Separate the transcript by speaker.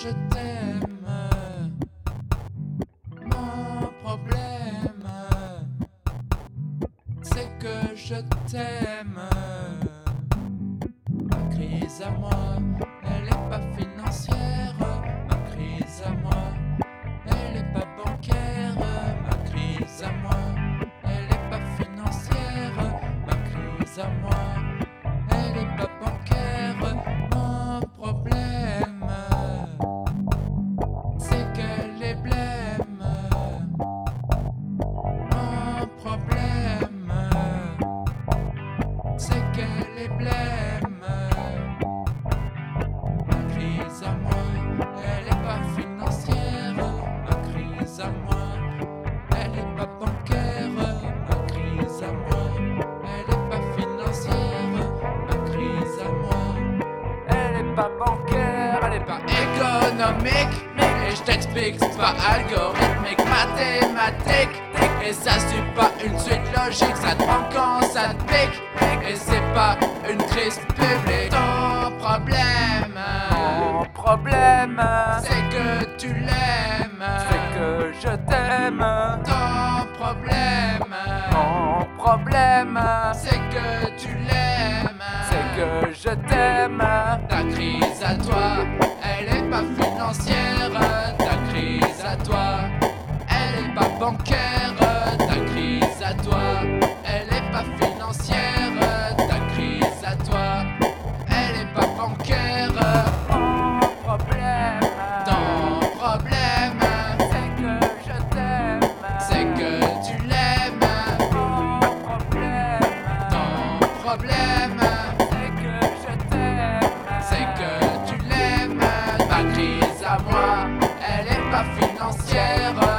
Speaker 1: je t'aime. Mon problème, c'est que je t'aime. Ma crise à moi, elle est pas financière. Ma crise à moi, elle est pas bancaire. Ma crise à moi, elle est pas financière. Ma crise à moi, elle est pas bancaire. Mon problème, c'est qu'elle est blême. Mon problème, c'est qu'elle est blême. Ma crise à moi, elle est pas financière. Ma crise à moi, elle est pas bancaire. Ma crise à moi, elle est pas financière. Ma crise à moi, elle est pas bancaire, elle est pas économique. Et je t'explique, c'est pas algorithmique, mathématique. Et ça suit pas une suite logique, ça te prend quand ça te pique. Et c'est pas une crise publique. Ton problème, c'est que tu l'aimes.
Speaker 2: C'est que je t'aime.
Speaker 1: Ton problème,
Speaker 2: Mon problème,
Speaker 1: c'est que tu l'aimes.
Speaker 2: c'est que je t'aime.
Speaker 1: Ta crise à toi, elle est pas financière. Ta crise à toi, elle est pas bancaire. Ta crise à toi, elle est pas financière. Ta crise à toi, elle est pas bancaire.
Speaker 2: Mon problème,
Speaker 1: Ton problème,
Speaker 2: c'est que je t'aime.
Speaker 1: c'est que tu l'aimes.
Speaker 2: Mon problème,
Speaker 1: Ton problème,
Speaker 2: c'est que je t'aime.
Speaker 1: c'est que tu l'aimes. Ma crise à moi, elle est pas financière.